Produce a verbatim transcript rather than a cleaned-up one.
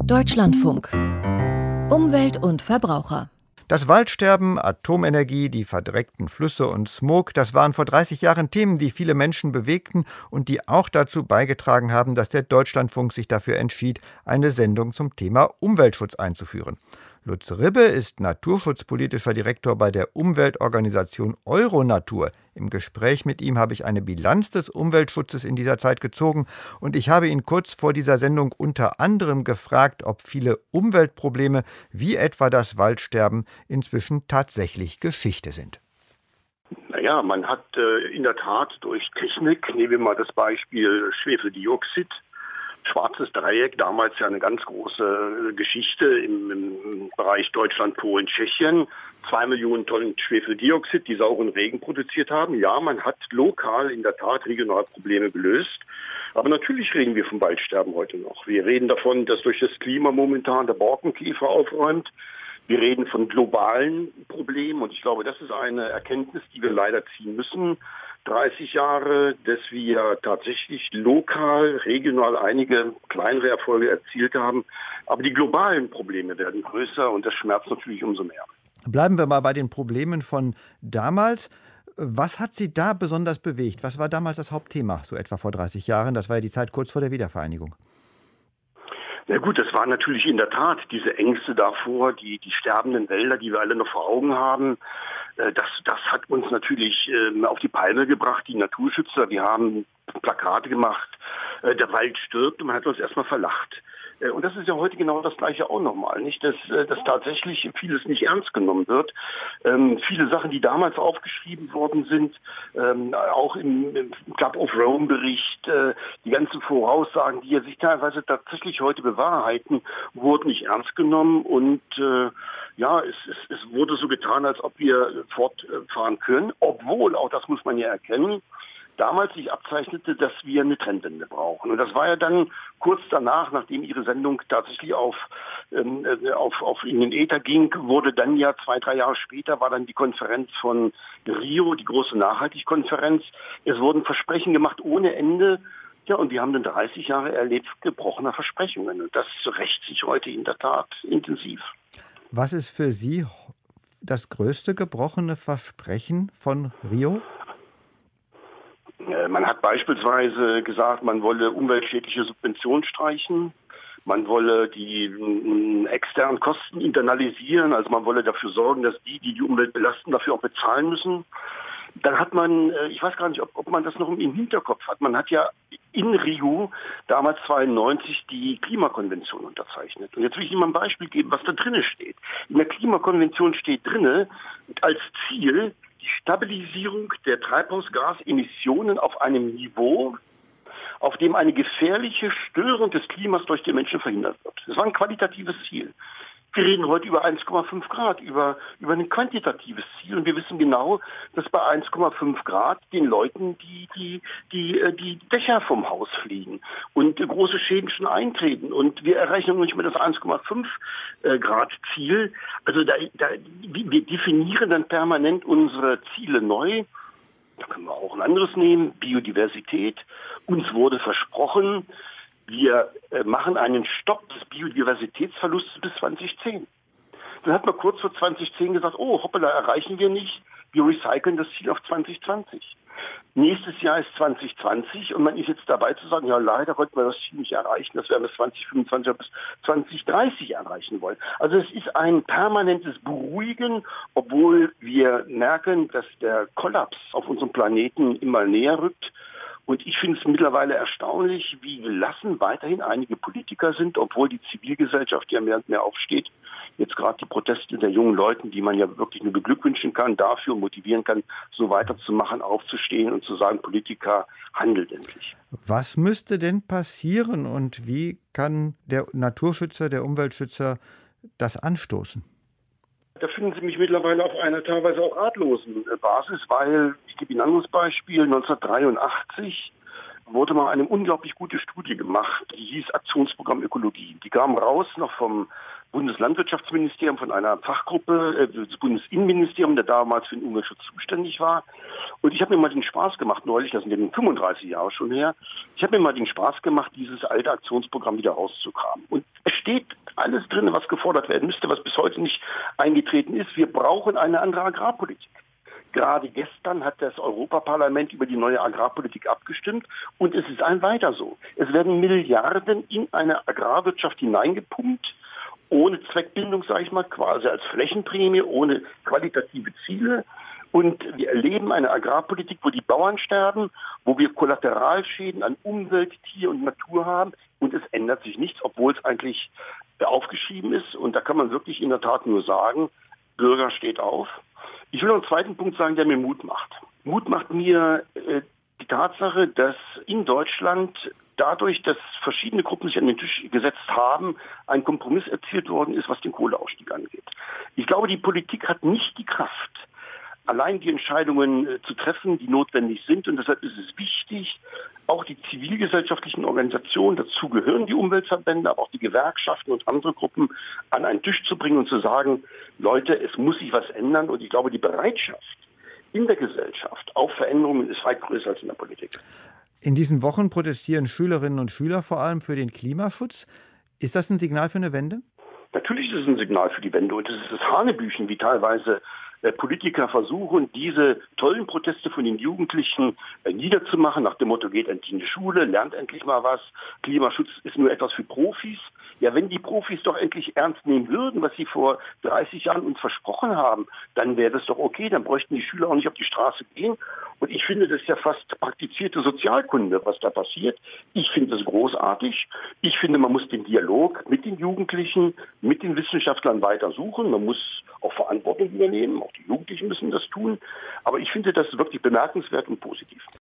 Deutschlandfunk. Umwelt und Verbraucher. Das Waldsterben, Atomenergie, die verdreckten Flüsse und Smog, das waren vor dreißig Jahren Themen, die viele Menschen bewegten und die auch dazu beigetragen haben, dass der Deutschlandfunk sich dafür entschied, eine Sendung zum Thema Umweltschutz einzuführen. Lutz Ribbe ist naturschutzpolitischer Direktor bei der Umweltorganisation Euronatur. Im Gespräch mit ihm habe ich eine Bilanz des Umweltschutzes in dieser Zeit gezogen und ich habe ihn kurz vor dieser Sendung unter anderem gefragt, ob viele Umweltprobleme, wie etwa das Waldsterben, inzwischen tatsächlich Geschichte sind. Naja, man hat äh, in der Tat durch Technik, nehmen wir mal das Beispiel Schwefeldioxid, Schwarzes Dreieck, damals ja eine ganz große Geschichte im, im Bereich Deutschland, Polen, Tschechien. Zwei Millionen Tonnen Schwefeldioxid, die sauren Regen produziert haben. Ja, man hat lokal in der Tat regional Probleme gelöst. Aber natürlich reden wir vom Waldsterben heute noch. Wir reden davon, dass durch das Klima momentan der Borkenkäfer aufräumt. Wir reden von globalen Problemen und ich glaube, das ist eine Erkenntnis, die wir leider ziehen müssen. dreißig Jahre, dass wir tatsächlich lokal, regional einige kleinere Erfolge erzielt haben. Aber die globalen Probleme werden größer und das schmerzt natürlich umso mehr. Bleiben wir mal bei den Problemen von damals. Was hat Sie da besonders bewegt? Was war damals das Hauptthema, so etwa vor dreißig Jahren? Das war ja die Zeit kurz vor der Wiedervereinigung. Na gut, das waren natürlich in der Tat diese Ängste davor, die, die sterbenden Wälder, die wir alle noch vor Augen haben. Das, das hat uns natürlich äh, auf die Palme gebracht, die Naturschützer. Wir haben Plakate gemacht, äh, der Wald stirbt und man hat uns erstmal verlacht. Äh, und das ist ja heute genau das Gleiche auch nochmal, nicht? Dass, äh, dass tatsächlich vieles nicht ernst genommen wird. Ähm, viele Sachen, die damals aufgeschrieben worden sind, ähm, auch im, im Club of Rome Bericht, äh, die ganzen Voraussagen, die ja sich teilweise tatsächlich heute bewahrheiten, wurden nicht ernst genommen und äh, ja, es, es, es wurde so getan, als ob wir fortfahren können, obwohl, auch das muss man ja erkennen, damals sich abzeichnete, dass wir eine Trendwende brauchen. Und das war ja dann kurz danach, nachdem Ihre Sendung tatsächlich auf, ähm, auf, auf in den Äther ging, wurde dann ja zwei, drei Jahre später, war dann die Konferenz von Rio, die große Nachhaltigkonferenz. Es wurden Versprechen gemacht ohne Ende. Ja, und wir haben dann dreißig Jahre erlebt gebrochener Versprechungen. Und das rächt sich heute in der Tat intensiv. Was ist für Sie das größte gebrochene Versprechen von Rio? Man hat beispielsweise gesagt, man wolle umweltschädliche Subventionen streichen. Man wolle die äh, externen Kosten internalisieren. Also man wolle dafür sorgen, dass die, die die Umwelt belasten, dafür auch bezahlen müssen. Dann hat man, äh, ich weiß gar nicht, ob, ob man das noch im Hinterkopf hat. Man hat ja in Rio damals zweiundneunzig die Klimakonvention unterzeichnet. Und jetzt will ich Ihnen mal ein Beispiel geben, was da drinnen steht. In der Klimakonvention steht drinne als Ziel die Stabilisierung der Treibhausgasemissionen auf einem Niveau, auf dem eine gefährliche Störung des Klimas durch die Menschen verhindert wird. Das war ein qualitatives Ziel. Wir reden heute über eins Komma fünf Grad, über, über ein quantitatives Ziel. Und wir wissen genau, dass bei eins Komma fünf Grad den Leuten die, die, die, die Dächer vom Haus fliegen und große Schäden schon eintreten. Und wir erreichen noch nicht mehr das eins Komma fünf Grad Ziel. Also da, da, wir definieren dann permanent unsere Ziele neu. Da können wir auch ein anderes nehmen, Biodiversität. Uns wurde versprochen, wir machen einen Stopp des Biodiversitätsverlustes bis zweitausendzehn. Dann hat man kurz vor zweitausendzehn gesagt, oh, hoppala, erreichen wir nicht. Wir recyceln das Ziel auf zwanzig zwanzig. Nächstes Jahr ist zwanzig zwanzig und man ist jetzt dabei zu sagen, ja, leider konnten wir das Ziel nicht erreichen. Das werden wir zwanzig fünfundzwanzig bis zwanzig dreißig erreichen wollen. Also es ist ein permanentes Beruhigen, obwohl wir merken, dass der Kollaps auf unserem Planeten immer näher rückt. Und ich finde es mittlerweile erstaunlich, wie gelassen weiterhin einige Politiker sind, obwohl die Zivilgesellschaft ja mehr und mehr aufsteht. Jetzt gerade die Proteste der jungen Leuten, die man ja wirklich nur beglückwünschen kann, dafür motivieren kann, so weiterzumachen, aufzustehen und zu sagen, Politiker, handelt endlich. Was müsste denn passieren und wie kann der Naturschützer, der Umweltschützer das anstoßen? Da finden Sie mich mittlerweile auf einer teilweise auch ratlosen Basis, weil, ich gebe Ihnen ein anderes Beispiel, neunzehnhundertdreiundachtzig wurde mal eine unglaublich gute Studie gemacht, die hieß Aktionsprogramm Ökologie. Die kam raus noch vom Bundeslandwirtschaftsministerium, von einer Fachgruppe, äh, das Bundesinnenministerium, der damals für den Umweltschutz zuständig war. Und ich habe mir mal den Spaß gemacht, neulich, das sind eben fünfunddreißig Jahre schon her, ich habe mir mal den Spaß gemacht, dieses alte Aktionsprogramm wieder rauszukramen. Und es steht alles drin, was gefordert werden müsste, was bis heute nicht eingetreten ist. Wir brauchen eine andere Agrarpolitik. Gerade gestern hat das Europaparlament über die neue Agrarpolitik abgestimmt und es ist ein weiter so. Es werden Milliarden in eine Agrarwirtschaft hineingepumpt, ohne Zweckbindung, sage ich mal, quasi als Flächenprämie, ohne qualitative Ziele. Und wir erleben eine Agrarpolitik, wo die Bauern sterben, wo wir Kollateralschäden an Umwelt, Tier und Natur haben. Und es ändert sich nichts, obwohl es eigentlich aufgeschrieben ist. Und da kann man wirklich in der Tat nur sagen, Bürger steht auf. Ich will noch einen zweiten Punkt sagen, der mir Mut macht. Mut macht mir äh, die Tatsache, dass in Deutschland dadurch, dass verschiedene Gruppen sich an den Tisch gesetzt haben, ein Kompromiss erzielt worden ist, was den Kohleausstieg angeht. Ich glaube, die Politik hat nicht die Kraft, allein die Entscheidungen äh, zu treffen, die notwendig sind. Und deshalb ist es wichtig, auch die zivilgesellschaftlichen Organisationen, dazu gehören die Umweltverbände, aber auch die Gewerkschaften und andere Gruppen, an einen Tisch zu bringen und zu sagen, Leute, es muss sich was ändern. Und ich glaube, die Bereitschaft in der Gesellschaft auf Veränderungen ist weit größer als in der Politik. In diesen Wochen protestieren Schülerinnen und Schüler vor allem für den Klimaschutz. Ist das ein Signal für eine Wende? Natürlich ist es ein Signal für die Wende. Und es ist das Hanebüchen, wie teilweise Politiker versuchen, diese tollen Proteste von den Jugendlichen äh, niederzumachen, nach dem Motto, geht endlich in die Schule, lernt endlich mal was, Klimaschutz ist nur etwas für Profis. Ja, wenn die Profis doch endlich ernst nehmen würden, was sie vor dreißig Jahren uns versprochen haben, dann wäre das doch okay, dann bräuchten die Schüler auch nicht auf die Straße gehen. Und ich finde, das ist ja fast praktizierte Sozialkunde, was da passiert. Ich finde das großartig. Ich finde, man muss den Dialog mit den Jugendlichen, mit den Wissenschaftlern weiter suchen. Man muss auch Verantwortung übernehmen. Auch die Jugendlichen müssen das tun. Aber ich finde das wirklich bemerkenswert und positiv.